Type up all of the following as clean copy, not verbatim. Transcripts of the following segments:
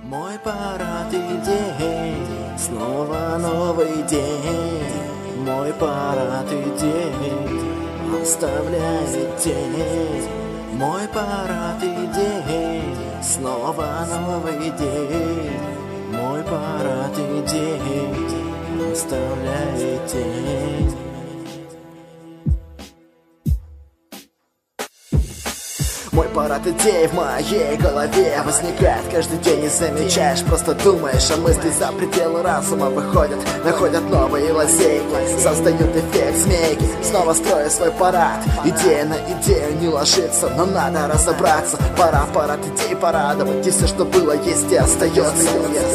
Мой парад идей, снова новый день. Мой парад идей оставляет тень. Мой парад идей, снова новый день. Мой парад идей оставляет тень. Мой парад идей в моей голове возникает каждый день, не замечаешь, просто думаешь, а мысли за пределы разума выходят, находят новые лазейки, создают эффект змейки, снова строю свой парад. Идея на идею не ложится, но надо разобраться. Пора парад идей порадовать, и все, что было, есть и остается.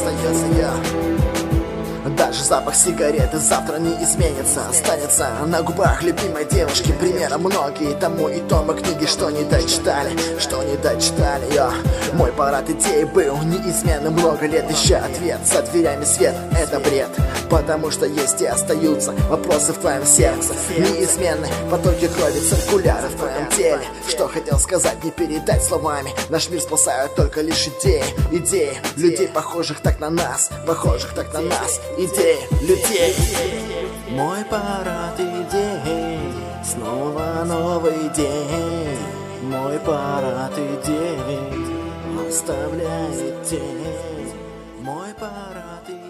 Даже запах сигареты завтра не изменится, останется на губах любимой девушки. Примером многие тому и томы книги, что не дочитали. Мой парад идей был неизменным много лет, ища ответ за дверями свет. Это бред, потому что есть и остаются вопросы в твоем сердце. Неизменны потоки крови, циркуляры в твоем теле. Что хотел сказать, не передать словами. Наш мир спасают только лишь идеи. Идеи людей, похожих так на нас, идеи людей. Мой парад идей, снова новый день. Мой парад идей оставляет тень. Мой парад идей.